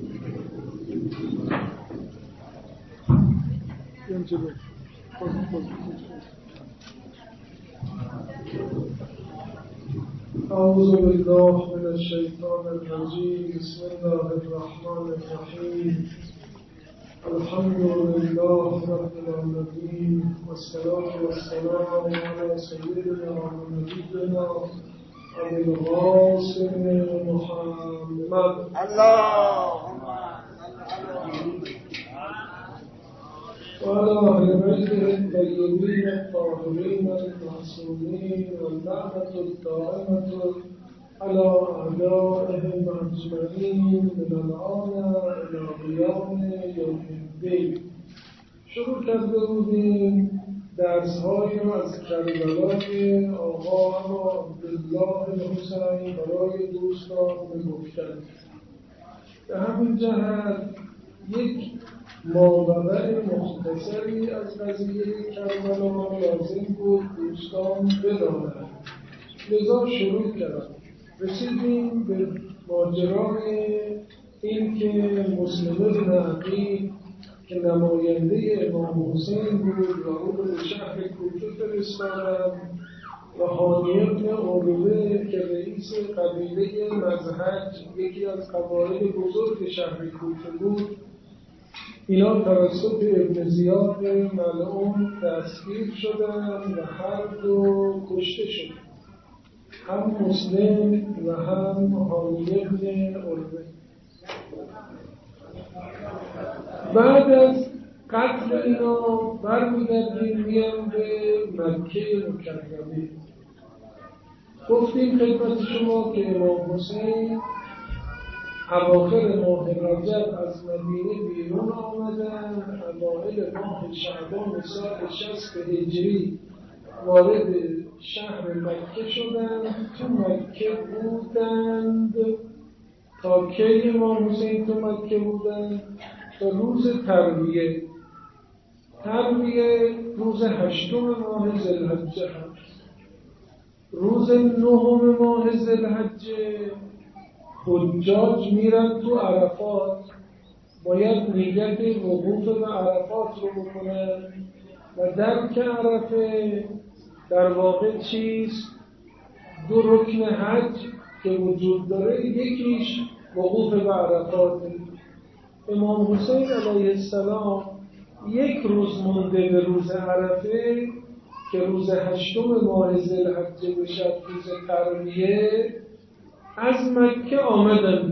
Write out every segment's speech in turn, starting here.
أعوذ بالله من الشيطان الرجيم بسم الله الرحمن الرحيم الحمد لله رب العالمين والصلاة والسلام على سيدنا ونبينا أبي القاسم محمد اللهم وعلى أهل بيته الطيبين الطاهرين المعصومين واللعنة الدائمة على أعدائهم أجمعين من الآن إلى قیام یوم الدین. شروع کرده بودیم درس‌هایی را از کربلای آقا عبدالله حسین برای دوستان می‌گفتند. به همین جهت یک ماوراء مختصری از قضیه کربلا لازم بود دوستان بدانند. لذا شروع کردم. رسیدیم به ماجرای این که مسلم بن عقیل که نماینده امام حسین بود و او رو به شهر کوفه فرستادند و هانی بن عروه که رئیس قبیله مزهج یکی از قبایل بزرگ شهر کوفه بود، اینا توسط ابن زیاد ملعون دستگیر شدند و هر دو کشته شدند، هم مسلم و هم هانی بن عروه. بعد از قتل اینا برمیگردیم میام به مکه مکرمه. گفتیم خدمت شما که امام حسین اواخر ماه رجب از مدینه بیرون آمدن، اوایل ماه شعبان سال 60 هجری وارد شهر مکه شدند. تو مکه بودند تا کی امام حسین تو مکه بودند؟ تا روز ترویه. ترویه روز 8 ماه ذوالحجه هست. روز 9 ماه ذوالحجه حجاج میرن تو عرفات، باید نیت وقوف به عرفات رو بکنن و درک عرفه در واقع چیست؟ 2 رکن حج که وجود داره، یکیش وقوف به عرفات. امام حسین علیه السلام 1 روز مونده به روز عرفه که روز 8 ماه ذوالحجه بشه، روز ترویه، از مکه آمدن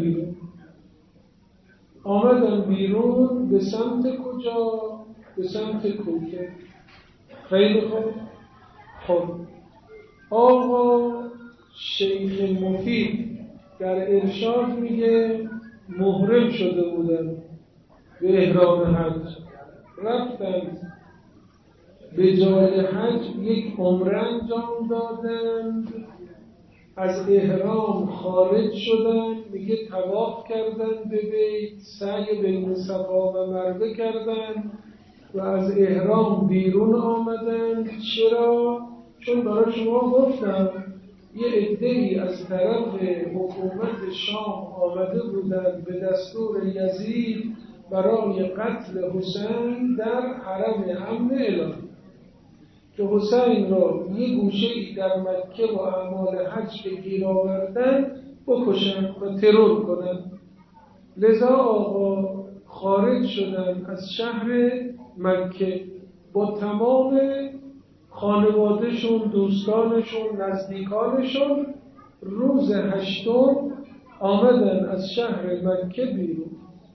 بیرون به سمت کجا؟ به سمت کوفه. خیلی خوب. آقا شیخ مفید در ارشاد میگه محرم شده بودن به احرام حج، رفتن به جای حج یک عمره انجام دادند، از احرام خارج شدن، میگه طواف کردن به بیت، سعی بین صفا و مروه کردن و از احرام بیرون آمدن. چرا؟ چون برای شما گفتم یه عده‌ای از طرف حکومت شام آمده بودند به دستور یزید برای قتل حسین در حرم امن الهی، که حسین را یه گوشه‌ای در مکه و اعمال حج که گیر آوردن بکشن و ترور کنن. لذا آقا خارج شدن از شهر مکه با تمام خانوادهشون، دوستانشون، نزدیکانشون. روز 8 آمدن از شهر مکه بیرون.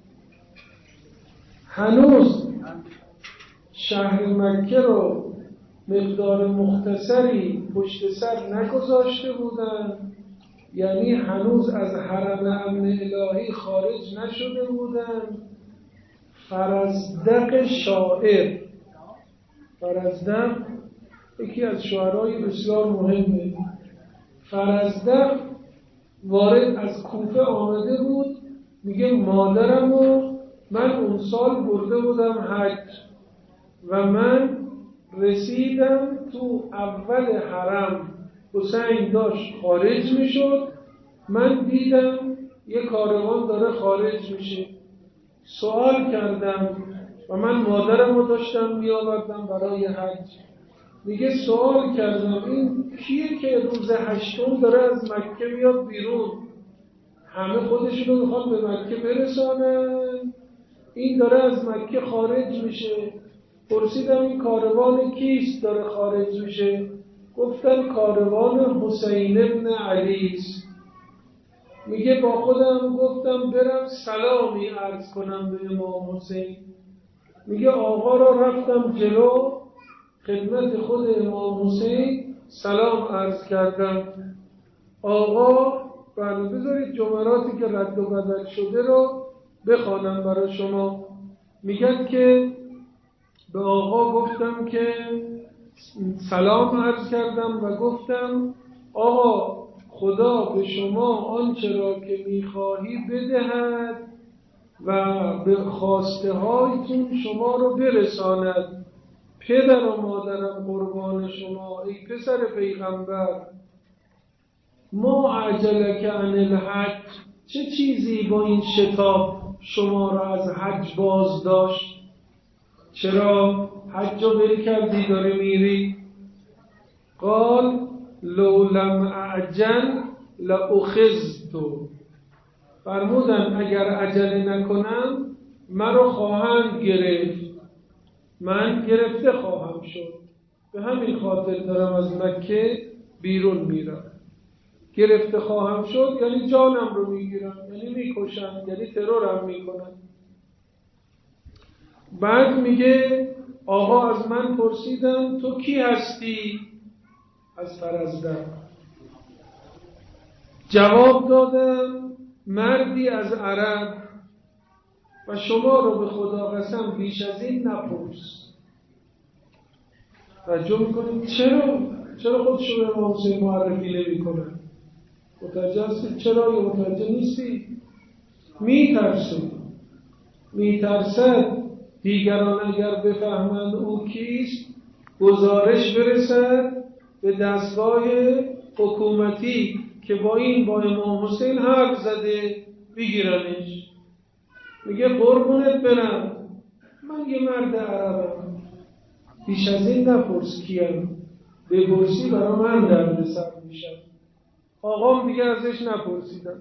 هنوز شهر مکه رو مقدار مختصری پشت سر نگذاشته بودن، یعنی هنوز از حرم امن الهی خارج نشده بودن. فرزدق شاعر، فرزدق یکی از شعرهای بسیار مهمه، فرزدق وارد از کوفه آمده بود، میگه مادرمو من اون سال برده بودم حج و من رسیدم تو اول حرم، حسین داشت خارج میشد، من دیدم یه کاروان داره خارج میشه، سوال کردم و من مادرم رو داشتم میآوردم برای حج. میگه سوال کردم این کیه که روز 8 داره از مکه میاد بیرون؟ همه خودشونو میخوان به مکه برسانن، این داره از مکه خارج میشه. پرسیدم این کاروان کیست داره خارج میشه؟ گفتن کاروان حسین ابن علی است. میگه با خودم گفتم برم سلامی عرض کنم به امام حسین. میگه آقا را رفتم جلو خدمت خود امام حسین سلام عرض کردم. آقا بله بذارید جملاتی که رد و بدل شده رو بخوانم برای شما. میگن که به آقا گفتم که سلام عرض کردم و گفتم آقا خدا به شما آنچه را که میخواهی بدهد و به خواسته هایتون شما رو برساند. پدر و مادرم قربان شما ای پسر پیغمبر. ما عجلک عن الحج، چه چیزی با این شتاب شما را از حج باز داشت؟ چرا حج رو ول کردی داره میری؟ قال لو لم اعجل لاخذت، فرمودن اگر عجله نکنم مرا خواهند گرفت، من گرفته خواهم شد. به همین خاطر دارم از مکه بیرون میرم. گرفته خواهم شد یعنی جانم رو میگیرن، یعنی میکشن، یعنی ترورم میکنن. بعد میگه آقا از من پرسیدن تو کی هستی؟ از فرزدم جواب دادم مردی از عرب و شما رو به خدا قسم بیش از این نپرس. توجه میکنیم چرا خودشو به امام حسین معرفی نمی کنن؟ متوجه هستید چرا یا متوجه نیستی؟ میترسد دیگران اگر بفهمند او کیست گزارش برسد به دستگاه حکومتی که با امام حسین حرف زده بگیرنش. میگه قربونت برم من یه مرد عربم، بیش از این نپرس کیم، بپرسی برای من درد سر میشم. آقام دیگه ازش نپرسیدم.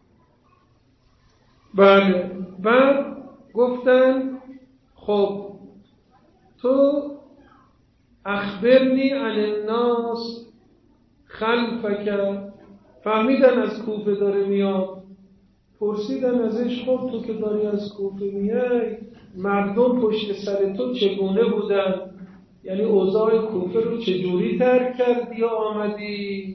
بله. بعد گفتن خب تو اخبرنی عن الناس خلفک، فهمیدن از کوفه داره میاد، پرسیدن ازش خب تو که داری از کوفه میای مردم پشت سر تو چگونه بودن؟ یعنی اوضاع کوفه رو چجوری ترک کردی یا آمدی؟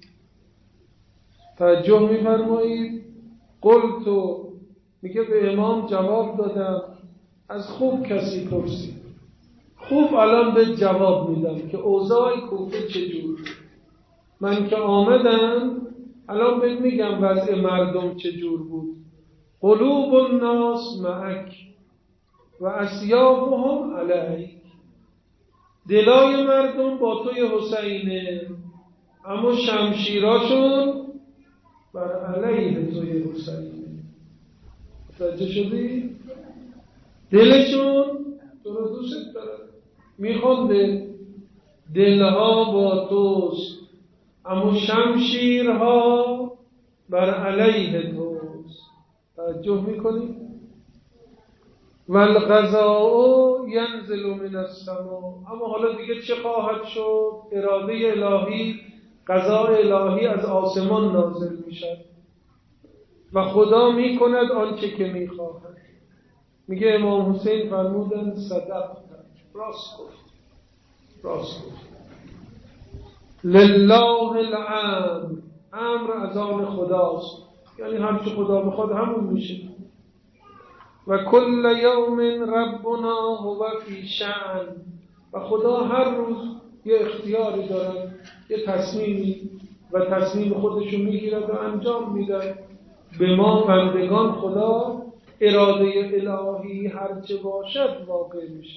توجه می‌فرمایید. قلتو، میگه به امام جواب دادم از خوب کسی پرسید، خوب الان به جواب میدم که اوضاع کوفه چجور. من که آمدم الان بهت میگم وضع مردم چجور بود. قلوب الناس معک و اسیافهم علیک، دلای مردم با توی حسینه اما شمشیراشون بر علیه توی حسینه. متوجه شدی؟ دلشون تو رو دوست داره، میخوان دلها با توست اما شمشیرها بر علیه توست. توجه میکنی؟ والقضاء ینزل من السماء، اما حالا دیگه چه خواهد شد؟ اراده الهی، قضاء الهی از آسمان نازل میشد و خدا میکند آنچه که میخواهد. میگه امام حسین فرمودن صدقت، راست گفت. لله الامر، امر از آن خداست، یعنی هر چه خدا بخواد همون میشه. و کل یوم ربنا هو فی شأن، و خدا هر روز یه اختیاری داره، یه تصمیمی و تصمیم خودشو میگیرد و انجام میده. به ما بندگان خدا اراده الهی هرچه باشد واقع میشه.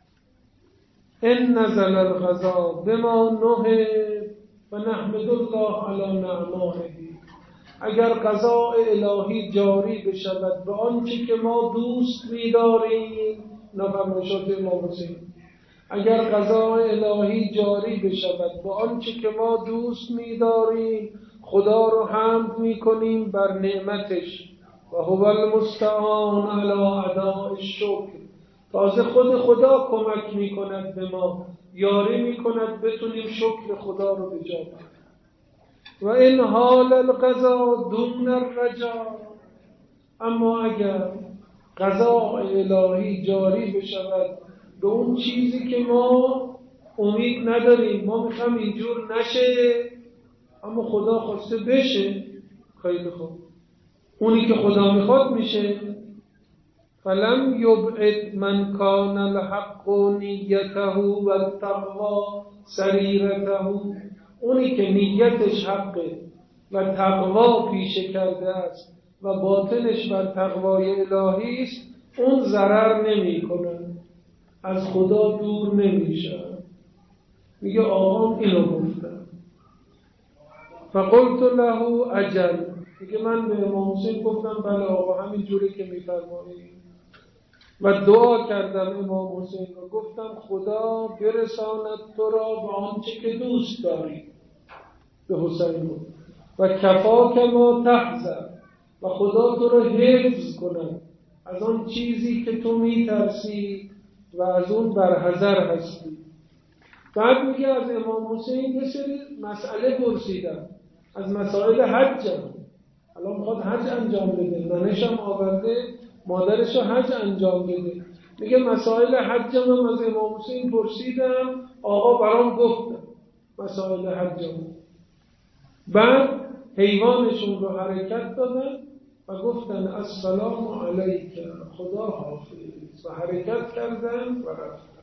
ان نزل القضاء بما نهب و نحمد الله علی نعمائه، اگر قضاء الهی جاری بشود به آنچه که ما دوست می‌داریم، نفرمایشات امام حسین، اگر قضاء الهی جاری بشود به آنچه که ما دوست می‌داریم، خدا رو حمد می‌کنیم بر نعمتش و هو المستعان علی اداء الشکر. تازه خود خدا کمک می‌کند به ما، یاری می‌کند بتونیم شکر خدا رو بجا بیاریم. و این حال القضا دون الرجا، اما اگر قضاء الهی جاری بشود به اون چیزی که ما امید نداریم، ما میخوام اینجور نشه اما خدا خواسته بشه، خیلی خوب، اونی که خدا میخواد میشه. فلم یبعد من کان الحق نیته و التقوی سریرته، اونی که نیتش حقه و تقوا پیشه کرده است و باطنش بر تقوای الهی است، اون ضرر نمی کنه، از خدا دور نمیشه. میگه آقام اینو گفتم. فقلت له اجل، میگه من به امام حسین گفتم بله آقا همین جوری که میفرمایید، و دعا کردم امام حسین رو، گفتم خدا برساند تو را به آنچه که دوست داری. به حسین گفت و کفاک ما تحذر، و خدا تو رو حفظ کند از آن چیزی که تو میترسی و از اون برحذر هستی. بعد میگه از امام حسین یه سری مسئله پرسیدم، از مسائل حجم. الان میخواد حج انجام بده، ننشم آورده مادرش رو حج انجام بده. میگه مسائل حجم هم از امام حسین پرسیدم، آقا برام گفتم مسائل حجم. بعد حیوانشون رو حرکت دادن و گفتن السلام علیک، خدا حافظ، و حرکت کردن و رفتن.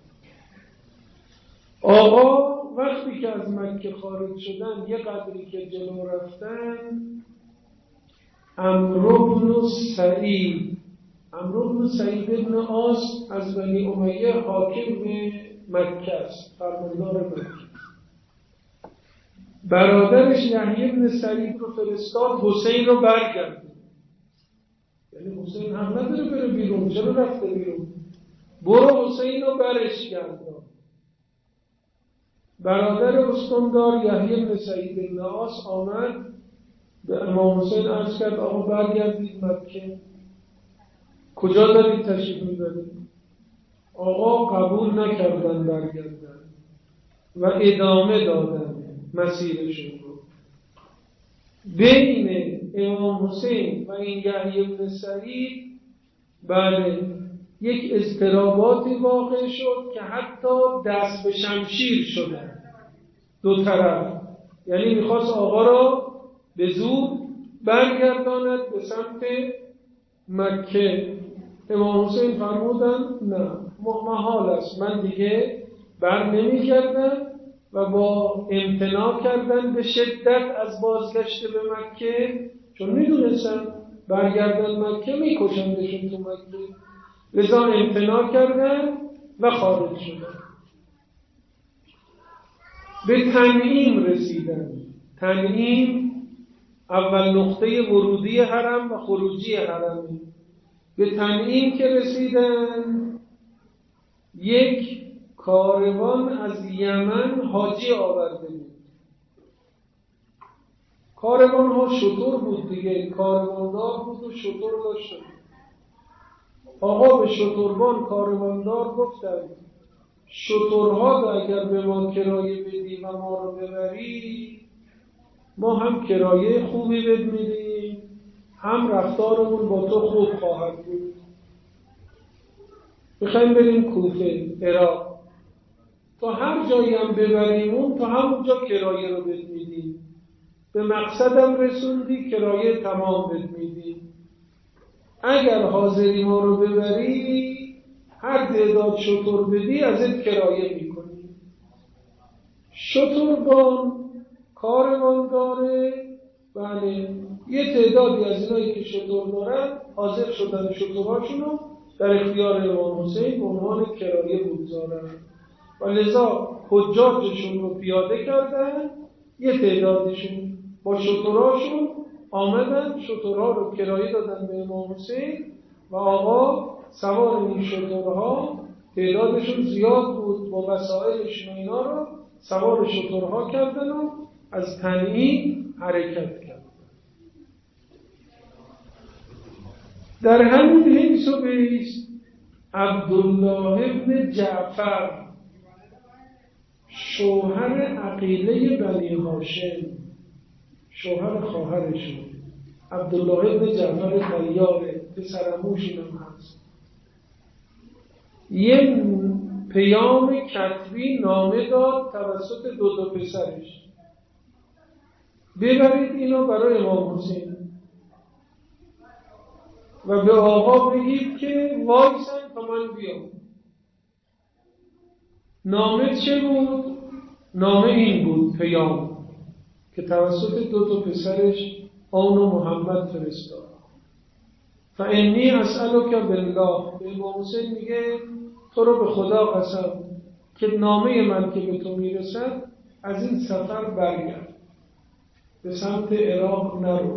آقا وقتی که از مکه خارج شدن، یه قدری که جلو رفتن، عمرو بن سعید بن عاص از بنی امیه حاکم مکه است، فرماندار مکه. برادرش یحیی بن سعید رو فرستاد حسین رو برگردون. یعنی حسین هم نداره بره بیرون، چرا رفته بیرون؟ برو حسین رو برش گردان. برادر استاندار یحیی بن سعید بن عاص آمد به امام حسین عرض کرد آقا برگردید مکه، کجا دارید تشریف میبرید؟ آقا قبول نکردن برگردن و ادامه دادن مسیرشون رو. بین امام حسین و این یحیی بن سعید بله یک اضطراباتی واقع شد که حتی دست به شمشیر شدن دو طرف. یعنی میخواست آقا را به زور برگرداند به سمت مکه. امام حسین فرمودن نه، محال است، من دیگه بر نمی کردم و با امتناع کردن به شدت از بازگشت به مکه، چون میدونستن برگردن مکه میکشندشون تو مکه، لذا امتناع کردن و خارج شدن. به تنعیم رسیدن. تنعیم اول نقطه ورودی حرم و خروجی حرم. به تنعیم که رسیدن، یک کاروان از یمن حاجی آورده بود. کاروان ها شتر بود دیگه، کارواندار بود و شتر داشت. آقا به شتربان کارواندار گفتن شترها رو اگر به ما کرایه بدی و ما رو ببری، ما هم کرایه خوبی بد میدیم، هم رفتارمون با تو خوب خواهد بود. میخوایم بریم کوفه، عراق، تا هر جایی هم ببریمون تا همونجا کرایه رو بد میدیم، به مقصدم رسوندی کرایه تمام بد میدیم. اگر حاضری ما رو ببری، هر تعداد شتر بدی ازت کرایه میکنی. شتربان کاروان داره، بله یه تعدادی از اینایی که شتر دارن حاضر شدن شترهاشونو در اختیار امام حسین به عنوان کرایه بگذارن و لذا حجاجشون رو پیاده کردن، یه تعدادشون با شترهاشون آمدن شترها رو کرایه دادن به امام حسین و آقا سوار این شترها، تعدادشون زیاد بود، با وسایلشون و اینا رو سوار شترها کردن و از تنعیم حرکت کردن. در همین حیث و بیس عبدالله ابن جعفر شوهر عقیله بنی هاشم، شوهر خواهرشون عبدالله ابن جعفر طیاره، پسرعموش اینم هست، یه پیام کتبی نامه داد توسط دو پسرش، ببرید اینو برای امام حسین و به آقا بگید که وایسن تا من بیام. نامه چه بود؟ نامه این بود، پیام که توسط دو پسرش آن و محمد فرستاد. فانی اسألک بالله، به امام حسین میگه تو رو به خدا قسم که نامه من که به تو میرسد از این سفر برگرد، به سمت عراق نرو.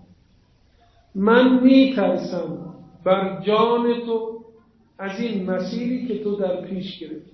من میترسم بر جان تو از این مسیری که تو در پیش گرفتی،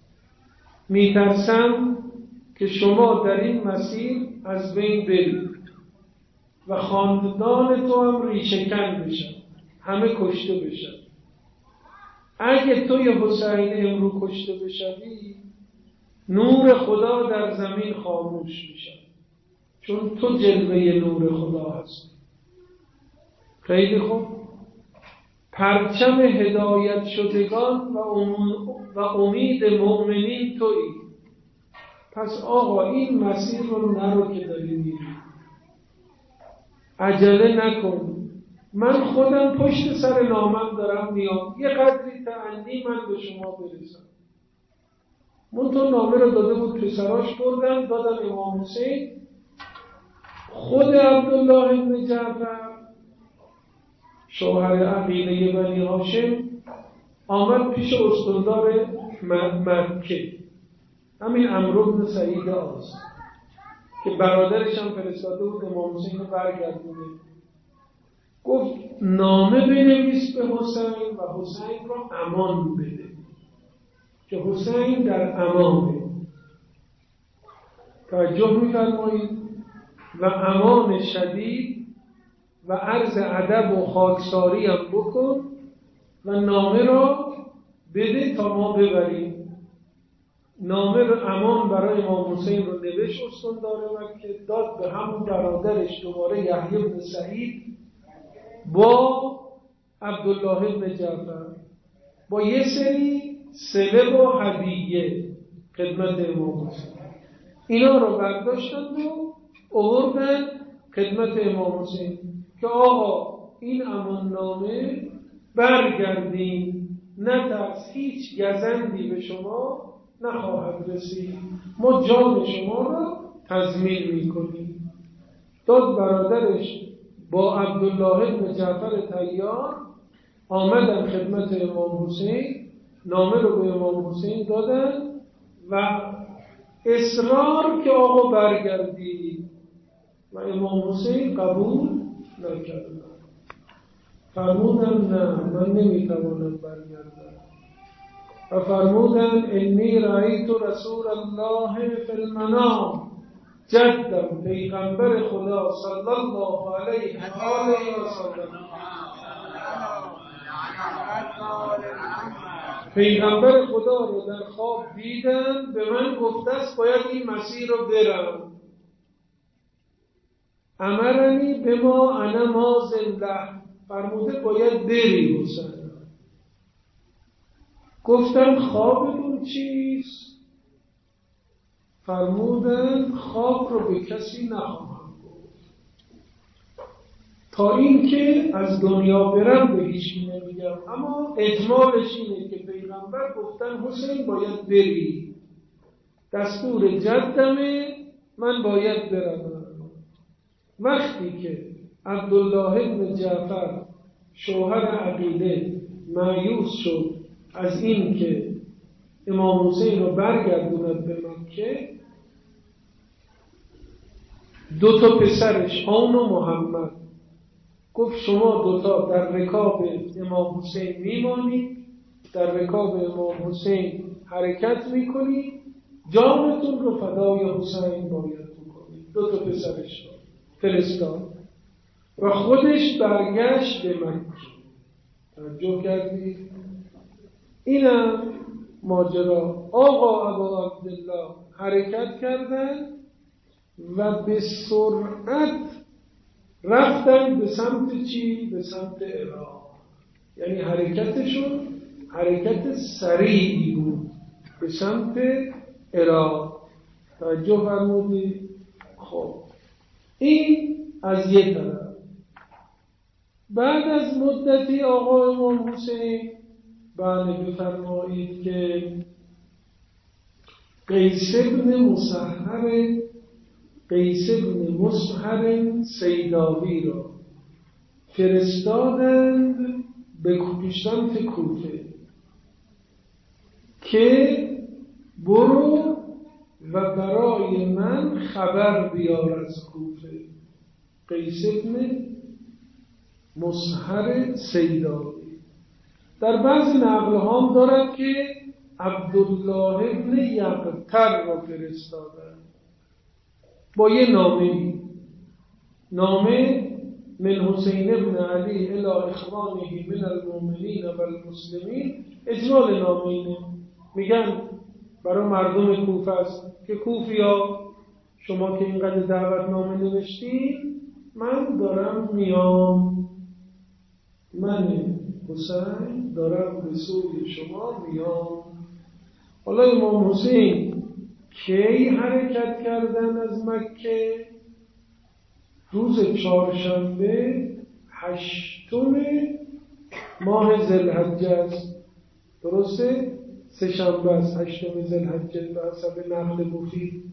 میترسم که شما در این مسیر از بین برید و خاندان تو هم ریشه‌کن بشن، همه کشته بشن. اگه تو یا حسین امرو کشته بشوی، نور خدا در زمین خاموش میشه، چون تو جلوه نور خدا هست. خیلی خوب، پرچم هدایت شدگان و امید مؤمنین تویی. پس آقا این مسیر رو نرو که داری میری، عجله نکن. من خودم پشت سر نامم دارم میام، یه قدری تأنی من به شما برسم. منتها نامه رو داده بود پسراش، بردن دادن امام حسین. خود عبدالله ابن جعفر شوهر عقیله بنی هاشم آمد پیش استاندار مکه، همین عمرو بن سعید آز که برادرش هم فرستاده بود امام حسین رو برگردونه. گفت نامه بنویس به حسین و حسین رو امان بده که حسین در امانه. توجه می‌فرمایید؟ و امان شدید و عرض ادب و خاکساری هم بکن و نامه را بده تا ما ببریم. نامه رو امان برای امام حسین رو نوشت استاندار مکه، داد به همون برادرش دوباره یحیی بن سعید با عبدالله بن جعفر با یه سری صله و هدیه خدمت امام حسین. اینا رو برداشتن و آوردن خدمت امام حسین که آقا این اماننامه برگردین، نترس، هیچ گزندی به شما نخواهد رسید، ما جان شما را تضمین میکنیم. داد برادرش با عبدالله بن جعفر طیار آمدن خدمت امام حسین، نامه رو به امام حسین دادن و اصرار که آقا برگردید و امام حسین قبول نکردن. فرمودن نه، من نمیتوانم برگردم. و فرمودن انی رأیت رسول الله فی المنام، جدم پیغمبر خدا صلی الله علیه و آله و سلم، پیغمبر خدا رو در خواب دیدم، به من گفته است باید این مسیر رو برم. امرنی به ما انا ماضٍ له، فرموده باید بری حسین. گفتم خوابتون چیست؟ فرمودن خواب رو به کسی نخواهم گفت، تا اینکه از دنیا برم به هیچ نمیگم، اما اجمالش اینه که پیغمبر گفتن حسین باید بری، دستور جدمه، من باید برم. وقتی که عبدالله بن جعفر شوهر عقیله مایوس شد از این که امام حسین رو برگردوند به مکه، دو تا پسرش آن و محمد گفت شما دوتا در رکاب امام حسین میمانید، در رکاب امام حسین حرکت میکنید، جانتون رو فدای حسین باید بکنید. دو تا پسرش فرستاد و خودش برگشت به مکه. توجه کردید؟ اینم ماجرا. آقا ابا عبدالله حرکت کردن و به سرعت رفتن به سمت چی؟ به سمت عراق. یعنی حرکتشون حرکت سریعی بود به سمت عراق. توجه فرمودید؟ خب این از یک طرف. بعد از مدتی آقا امام حسین بله بفرمایید که قیس بن مسهر سیداوی را فرستادند به سمت کوفه که برو و برای من خبر بیار از کوفه. قیس بن مسهر سیداوی در بعض نقل هم دارد که عبدالله ابن یقطر را فرستادند با یه نامه من حسین ابن علی الی اخوانه من المؤمنین و المسلمین. اجمال نامه اینه، میگن برای مردم کوفه است که کوفیا شما که اینقدر دعوت نامه نوشتین، من دارم میام، من حسین دارم به سوی شما میام. حالا امام حسین کی حرکت کردن از مکه؟ روز چهارشنبه 8 ماه ذوالحجه است. درسته؟ سه شنبه است 8 ذوالحجه به حسب نقل مفید.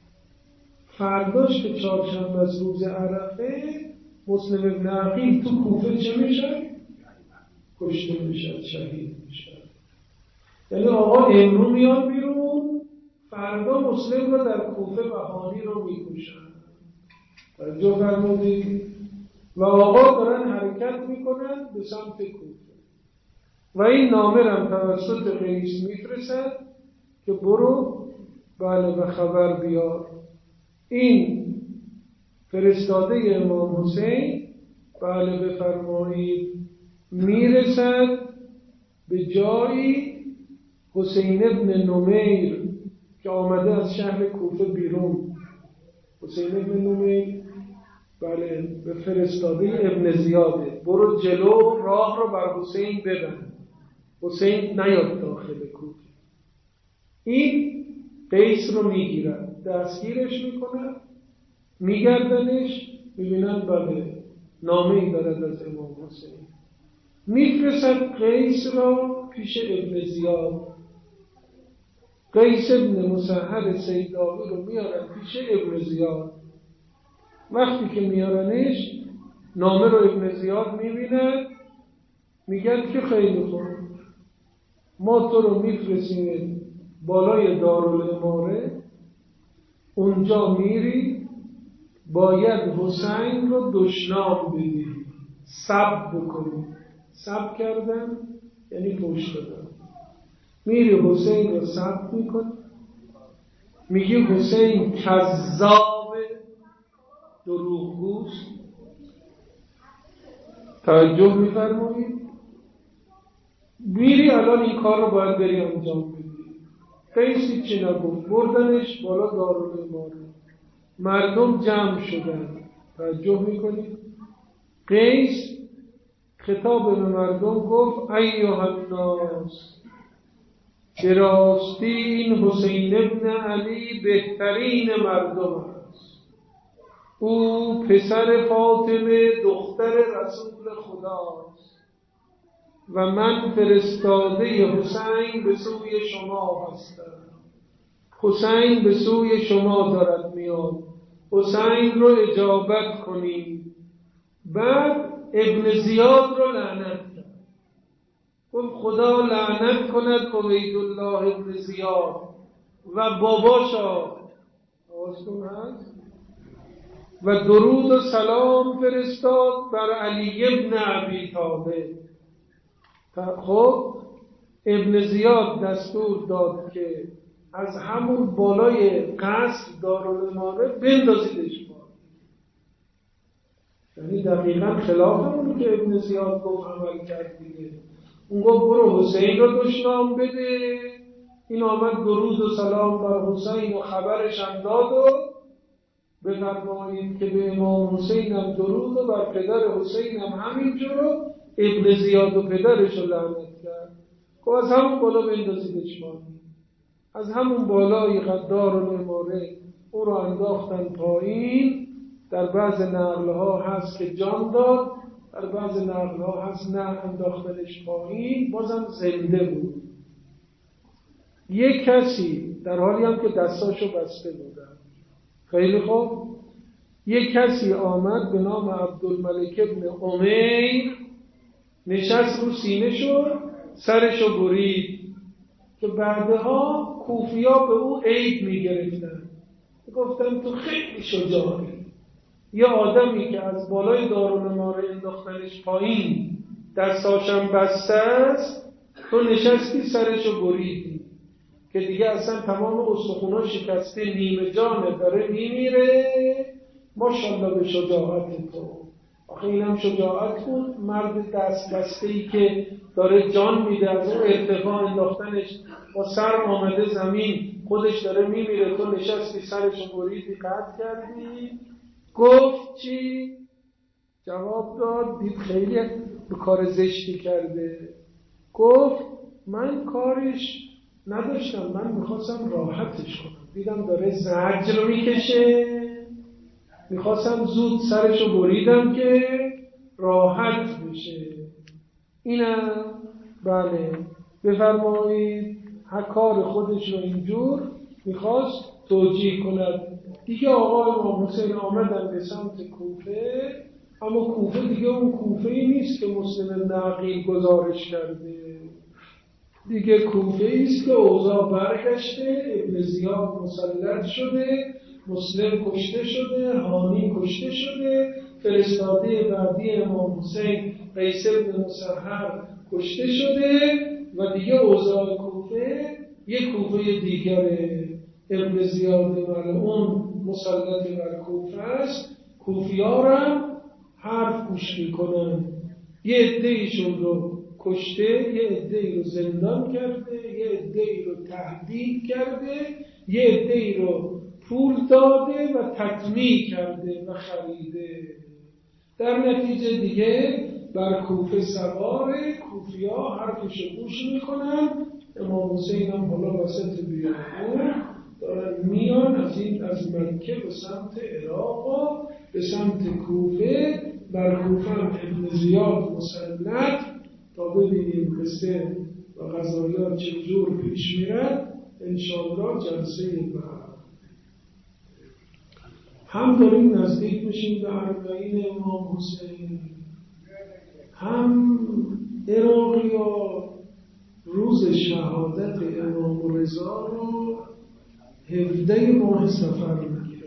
فرداش که چهارشنبه از روز عرفه، مسلم ابن عقیل تو کوفه چه میشن؟ کشته میشن، شهید میشن. یعنی آقا امرو میان بیرون، فردا مسلم رو در کوفه بهانی رو میکشن. توجه فرمودید؟ و آقا دارن حرکت میکنن به سمت کوفه و این نامه هم توسط قیس میفرستد که برو بله و خبر بیار. این فرستاده امام حسین بله بفرمایید میرسد به جایی حسین ابن نمیر که آمده از شهر کوفه بیرون. حسین ابن نمیر بله به فرستاده ابن زیاده، برو جلو راه رو بر حسین ببند، حسین نیاد داخل کوفه. این قیس رو میگیرن، دستگیرش میکنن، میگردنش، میبینن بله نامه ای دارد از امام حسین. میفرستد قیس را پیش ابن زیاد. قیس ابن مسهر سیداوی رو میارن پیش ابن زیاد. وقتی که میارنش نامه رو ابن زیاد میبیند، میگن که خیلی خوب، ما تو رو میفرستیم بالای دارالاماره، اونجا میری باید حسین رو دشنام بدی، سب بکنی. سب کردن یعنی پشت دادن. میری حسین رو سب میکنی، میگی حسین کذاب دروغگوست. توجه میفرمایید؟ میری الان این کار رو باید بری انجام بدی. قیسی چی نگفت، بردنش بالا دارالاماره، مردم جمع شدن. توجه میکنید؟ قیس خطاب به مردم گفت ایها الناس، به راستی این حسین ابن علی بهترین مردم است. او پسر فاطمه دختر رسول خداست و من فرستاده حسین به سوی شما هستم. حسین به سوی شما دارد میاد، حسین رو اجابت کنید. بعد ابن زیاد رو لعنت کرد، گفت خدا لعنت کند عبید الله ابن زیاد و باباشا. آسون هست و درود و سلام فرستاد بر علی ابن ابی طالب. خب ابن زیاد دستور داد که از همون بالای قصر دارالاماره بندازیدش پایین. یعنی دقیقاً خلاف اونی که ابن زیاد گفت عمل کرد دیگه. اون گفت برو حسین رو دشنام بده، این آمد درود و سلام بر حسین و خبرش هم داد و بفرمایید که به امام حسین هم درود و بر پدر حسین هم همینجور. ابن زیاد و پدرش رو لعنت کرد. خب از همون بالا بندازیدش پایین. از همون بالای دارالاماره او رو انداختن پایین. در بعض نقل‌ها هست که جان داد، در بعض نقل‌ها هست نه انداختنش پایین، بازم زنده بود. یک کسی در حالی هم که دستاشو بسته بودن. خیلی خوب، یک کسی آمد به نام عبدالملک ابن امیر، نشست رو سینه‌شو، سرشو برید که بعدها کوفی‌ها به او عیب می‌گرفتن، گفتن تو خیلی شجاعی. یه آدمی که از بالای دارالاماره انداختنش پایین دستاشم بسته است، تو نشستی سرشو بریدی که دیگه اصلا تمام استخونا شکسته، نیمه جانه، داره میمیره. ماشاءالله به شجاعت تو. آخه اینم شجاعت بود، مرد دست بسته‌ای که داره جان میده، از اون ارتفاع انداختنش، با سر آمده زمین، خودش داره میمیره، تو نشستی سرشو بریدی، قطع کردی. گفت چی؟ جواب داد، دید خیلی به کار زشتی کرده. گفت من کارش نداشتم، من میخواستم راحتش کنم، دیدم داره زجر میکشه، میخواستم زود سرشو بریدم که راحت بشه. اینم بله بفرمایید کار خودش رو اینجور میخواست توجیه کند. دیگه آقای امام حسین آمدن به سمت کوفه، اما کوفه دیگه اون کوفه‌ای نیست که مسلم بن عقیل گزارش کرده. دیگه کوفه‌ای است که اوضاع برگشته، ابن زیاد مسلط شده، مسلم کشته شده، هانی کشته شده، فرستاده بعدی امام حسین قیس بن مسهر کشته شده و دیگه اوضاع کوفه یک کوفه دیگره. ابن زیاد ملعون مسلط بر کوفه است. کوفی‌ها حرف گوش میکنن. یه عده‌ایشون رو کشته، یه عده‌ای رو زندان کرده، یه عده‌ای رو تهدید کرده، یه عده‌ای رو پول داده و تطمیع کرده و خریده. در نتیجه دیگه بر کوفه سواره، کوفی‌ها حرفش گوش میکنن. امام حسین هم بالا وسط بیابون دارن میان از مکه به سمت عراق و به سمت کوفه. بر کوفه هم ابن زیاد مسلط تا ببینیم قصه و قضایات چجور پیش میرد. انشاءالله جلسه بعد هم داریم نزدیک میشیم به اربعین امام حسین، هم عراقی‌ها روز شهادت امام رضا رو 17 ماه صفر میگیرن.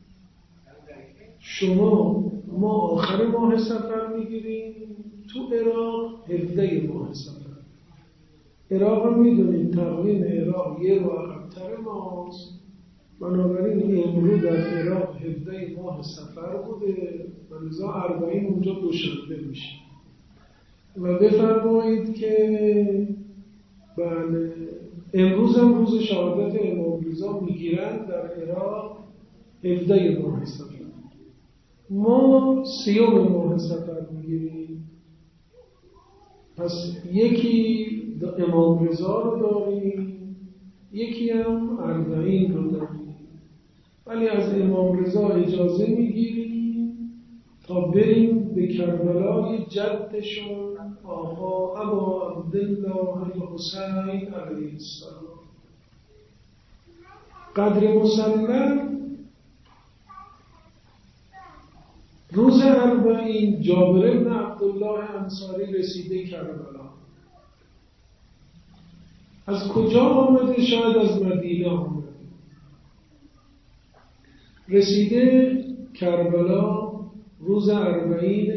ما آخر ماه صفر میگیریم، تو عراق 17 ماه صفر. عراق هم میدونیم تقویم عراق یه رو عقب‌تر ماست، بنابراین امروز در عراق 17 ماه صفر بوده و لذا اربعین اونجا دوشنبه میشه. و بفرمایید که بله امروز هم روز شهادت امام رضا میگیرن در عراق 17 ماه صفر. ما 30 ماه صفر میگیریم. پس یکی امام رضا رو داریم، یکی هم اربعین رو داریم، ولی از امام رضا اجازه میگیریم تا بریم به کربلای جدشون آقا ابا عبدالله الحسین علیه السلام. قدر مسلم روز اربعین جابر بن عبدالله انصاری رسیده کربلا. از کجا آمده؟ شاید از مدینه آمده. رسیده کربلا روز 40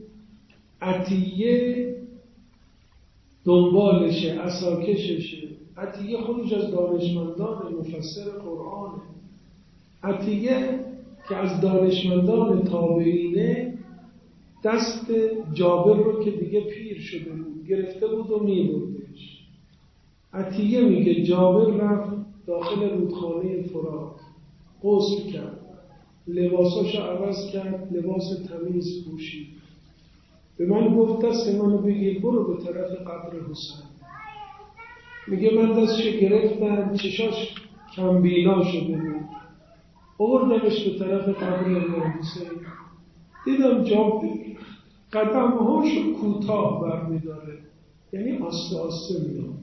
عطیه دنبالشه، عصاکششه. عطیه خودش از دانشمندان مفسر قرآنه. عطیه که از دانشمندان تابعینه دست جابر رو که دیگه پیر شده بود گرفته بود و میبردش. عطیه میگه جابر رفت داخل رودخانه فرات، غسل کرد، لباساشو عوض کرد، لباس تمیز پوشید. به من گفت دست منو بگیر برو به طرف قبر حسین. میگه من دستشو گرفتم، چشاش کمبینا شده بود، آوردمش به طرف قبر امام حسین. دیدم جابر قدمهاشو کوتاه برمیداره، یعنی آسته آسته میاد،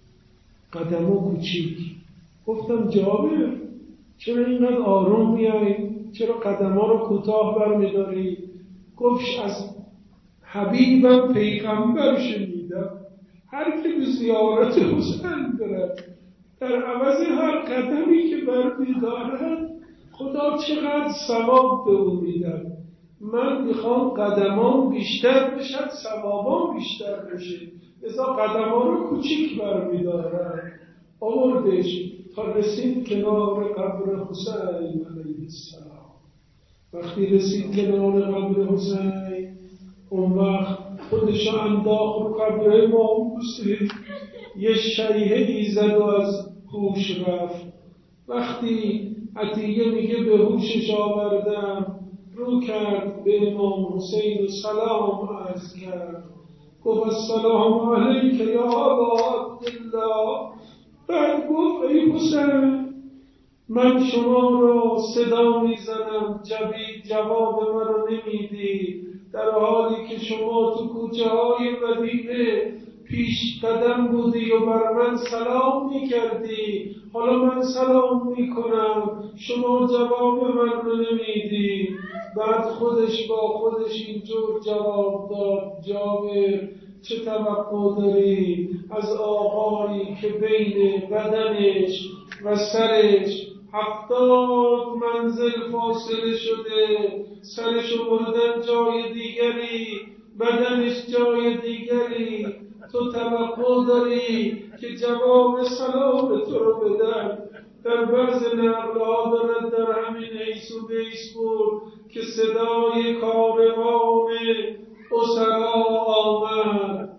قدمو کوچیک. گفتم جابر چرا اینقدر آروم میای؟ چرا قدم‌ها رو کوتاه برمی‌داری؟ گفت از حبیبم پیغمبر شنیدم هر که به زیارت حسین برد در عوض هر قدمی که برمی‌دارد خدا چقدر ثواب به او میدن. من میخوام قدمام بیشتر بشد، ثوابام بیشتر بشه، لذا قدم‌ها رو کوچیک برمی‌دارم. آوردش تا رسید کنار قبر حسین علیه السلام. وقتی رسید کنار قبر حسین، اون وقت خودش انداخت رو قبر امام حسین، یه شیهه‌ای زد و از هوش رفت. وقتی عطیه میگه به هوشش آوردم، رو کرد به امام حسین و سلام عرض کرد. گفت السلام علیک یا ابا عبدالله. بعد گفت ای حسین من شما را صدا میزنم، جواب من رو نمیدی، در حالی که شما تو کوچه های مدینه پیش قدم بودی و بر من سلام میکردی، حالا من سلام میکنم شما جواب من رو نمیدی. بعد خودش با خودش اینجور جواب داد جابر چه توقع داری از آقایی که بین بدنش و سرش 70 منزل فاصله شده، سرشو بردن جای دیگری، بدنش جای دیگری، تو توقع داری که جواب سلام تو رو بدن؟ در بعض نقل‌ها دارد در همین حیث و بیس بود که صدای کاروان اسرا آمد.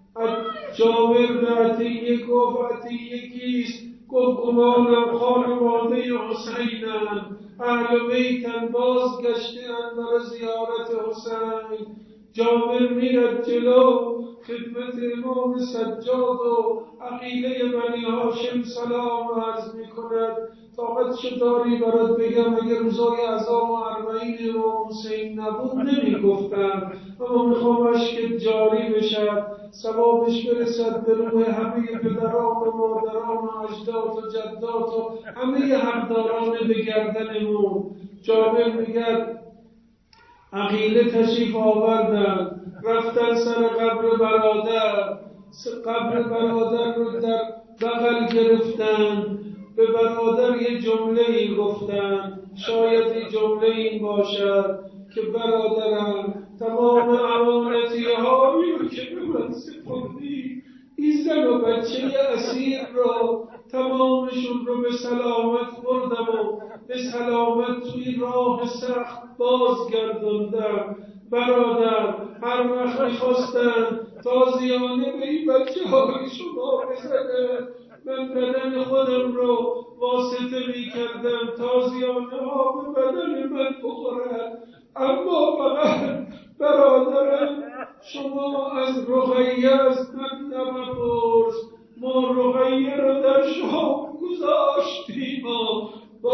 جابر به عطیه گفت عطیه کیست؟ گفت گمانم خانواده حسینم، اهل بیتن بازگشته‌اند برای زیارت حسین. جابر میرد جلو خدمت امام سجاد و عقیله بنی هاشم سلام عرض میکند. طاقتشو داری برات بگم اگر روزای عزام و 40 امام حسین نبود نمیگفتم، اما میخوام اشک جاری بشد، ثوابش برسد به روح همه پدران و مادران و اجداد و جدات و همه حقداران به گردنمون. جابر میگه عقیله تشریف آوردن، رفتن سر قبر برادر، قبر برادر رو در بغل گرفتن، به برادر یه جمله‌ای گفتن، شاید یه جمله این باشد که برادرم تمام امانتی‌هایی رو که به من سپردی، این زن و بچه اسیر رو تمامشون رو به سلامت بردم و به سلامت توی راه سخت بازگرداندم. برادر هر وقت می‌خواستن تازیانه به این بچه‌های شما بزنن، من بدن خودم رو واسطه می‌کردم تازیانه ها به بدن من بخورن، اما فقط برادرم شما از رقیه از من نمپرس، ما رقیه رو در شام گذاشتیم و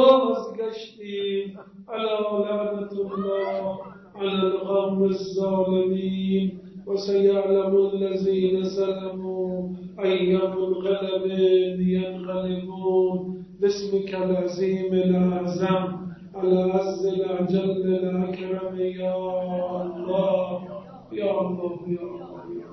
بازگشتیم. الا لعنت الله علی القوم الظالمین و سیعلم الذین ظلموا ای منقلب ینقلبون. باسمک العظیم الاعظم العز الاجل الاکرم یا الله یا الله یا الله.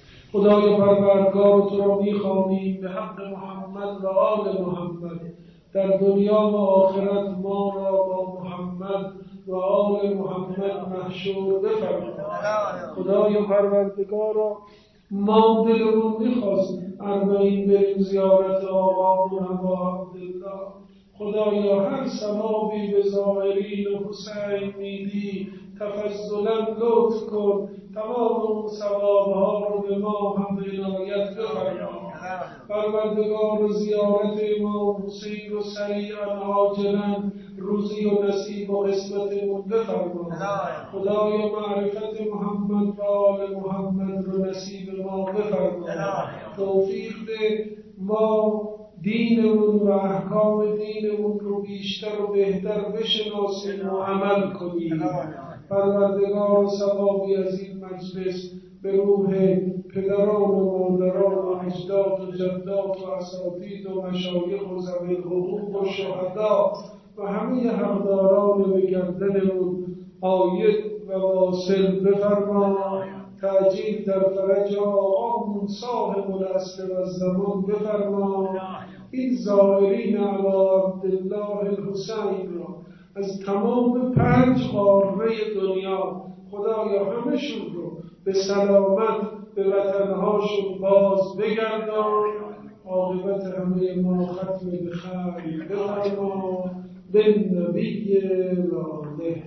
خدای پروردگار تو را می‌خوانیم به حق محمد و آل محمد در دنیا و آخرت ما را با محمد و آل محمد محشور بفرما. خدای پروردگارا ما دلمون میخواست اربعین بریم زیارت آقامون ابا عبدالله. خدایا هر ثوابی به زائرین و حسین میدی تفضلا لطف کن، تمام اون ثوابها رو به ما هم عنایت بفرما. پروردگار زیارت امام حسین رو سریعا عاجلا روزی و نصیب و قسمتمون بفرما. خدایا معرفت محمد و آل محمد رو نصیب ما بفرما. توفیق ده ما دینمون و احکام دینمون رو بیشتر و بهتر بشناسیم و عمل کنیم. پروردگار ثوابی از این مجلس به روح پدران و مادران و اجداد و جدات و اساتید و مشایخ و ذوی الحقوق و شهدا و همه حقداران به گردنمون عاید و واصل بفرما. تعجیل در فرج آقامون صاحب الاصل و الزمان بفرما. این زائرین علی عبدالله الحسین را از تمام 5 قاره دنیا خدایا همشون رو به سلامت به وطنهاشون باز بگردان. عاقبت همه ما ختم به خیر بفرما. بالنبی لاله.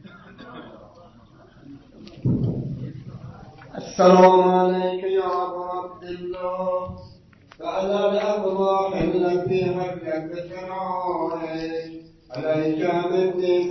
السلام عليك يا أبا عبد الله وعلى الأرواح التي هلت بثنائك عليك مني